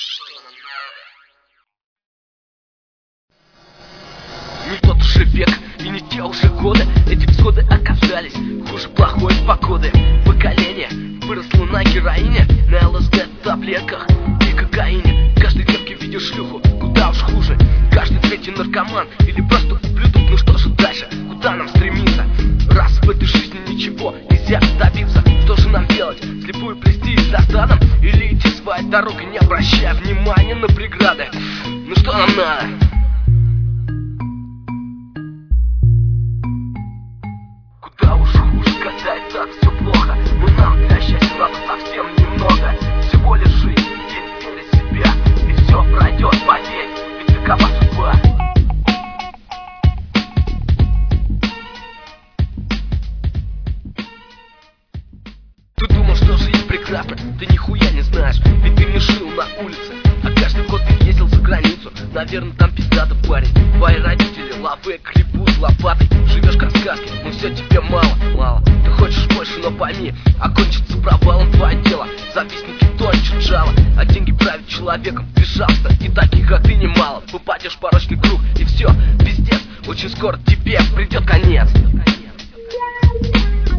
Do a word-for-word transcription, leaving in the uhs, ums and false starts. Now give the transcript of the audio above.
Не тот уже век и не те уже годы. Эти всходы оказались хуже плохой погоды. Поколение выросло на героине, на ЛСД, таблетках и кокаине. Каждый девке видит шлюху, куда уж хуже. Каждый третий наркоман или просто ублюдок. Ну что же дальше, куда нам стремиться? Раз в этой жизни ничего нельзя добиться, что же нам делать? Слепую плести за стадом или идти своей дорогой, не обращая внимания на преграды? Ну что нам надо? Куда уж хуже, когда и так все плохо. Но нам для счастья надо совсем немного. Всего лишь жить, и верить в себя, и все пройдет, поверь, ведь такова судьба. Ты думал, что жизнь прекрасна, ты нихуя не знаешь, ведь ты не жил на улице, а каждый год ты ездил за границу. Наверное, там пиздатый парень. Твои родители лавы гребут лопатой. Живешь как в сказке, но все тебе мало, мало. Ты хочешь больше, но пойми, окончится провалом твое дело. Завистники тончат жало, а деньги правят человеком. Безжалостно, и таких, как ты, немало. Попадешь в порочный круг, и все, пиздец. Очень скоро тебе придет конец.